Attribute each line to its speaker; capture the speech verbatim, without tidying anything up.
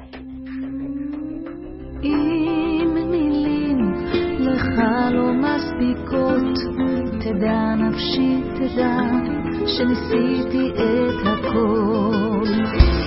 Speaker 1: אם מילים לך לא מספיקות, תדע נפשי, תדע שניסיתי את הכל.